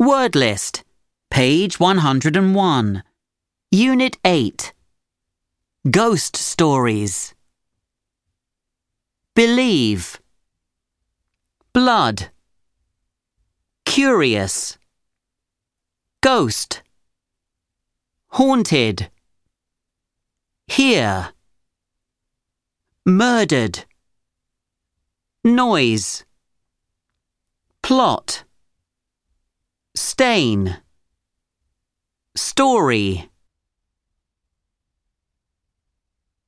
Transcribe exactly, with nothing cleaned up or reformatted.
Word list, page one hundred and one. Unit eight. Ghost stories. Believe. Blood. Curious. Ghost. Haunted. Hear. Murdered. Noise. Plot. Stain. Story.